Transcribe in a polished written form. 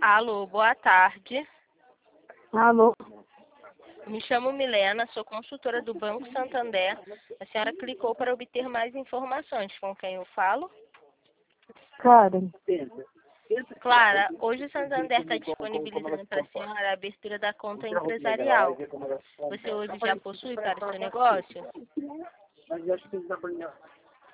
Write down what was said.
Alô, boa tarde. Alô? Me chamo Milena, sou consultora do Banco Santander. A senhora clicou para obter mais informações. Com quem eu falo? Karen. Clara, hoje o Santander está disponibilizando para a senhora a abertura da conta empresarial. Você hoje já possui para o seu negócio?